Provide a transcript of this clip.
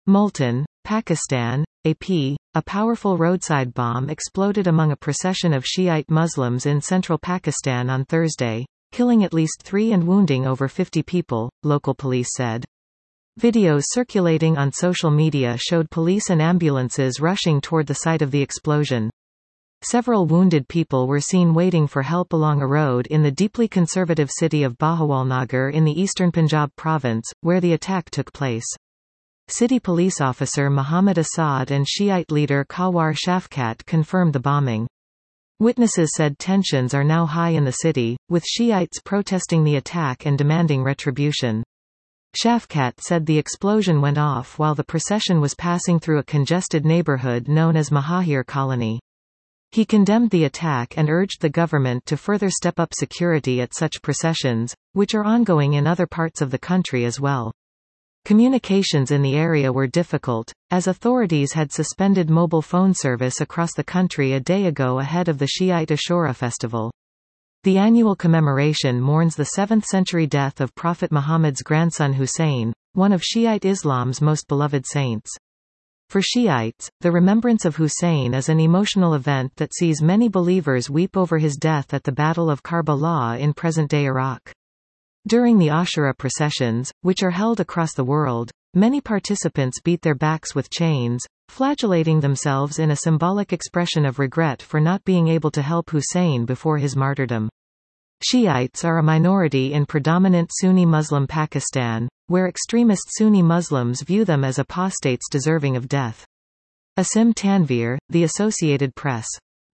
Multan, Pakistan, AP. A powerful roadside bomb exploded among a procession of Shiite Muslims in central Pakistan on Thursday, killing at least 3 and wounding over 50 people, local police said. Videos circulating on social media showed police and ambulances rushing toward the site of the explosion. Several wounded people were seen waiting for help along a road in the deeply conservative city of Bahawalnagar in the eastern Punjab province, where the attack took place. City police officer Muhammad Asad and Shiite leader Kawar Shafkat confirmed the bombing. Witnesses said tensions are now high in the city, with Shiites protesting the attack and demanding retribution. Shafkat said the explosion went off while the procession was passing through a congested neighborhood known as Mahahir Colony. He condemned the attack and urged the government to further step up security at such processions, which are ongoing in other parts of the country as well. Communications in the area were difficult, as authorities had suspended mobile phone service across the country a day ago ahead of the Shiite Ashura festival. The annual commemoration mourns the 7th-century death of Prophet Muhammad's grandson Hussein, one of Shiite Islam's most beloved saints. For Shiites, the remembrance of Hussein is an emotional event that sees many believers weep over his death at the Battle of Karbala in present-day Iraq. During the Ashura processions, which are held across the world, many participants beat their backs with chains, flagellating themselves in a symbolic expression of regret for not being able to help Hussein before his martyrdom. Shiites are a minority in predominant Sunni Muslim Pakistan, where extremist Sunni Muslims view them as apostates deserving of death. Asim Tanvir, The Associated Press.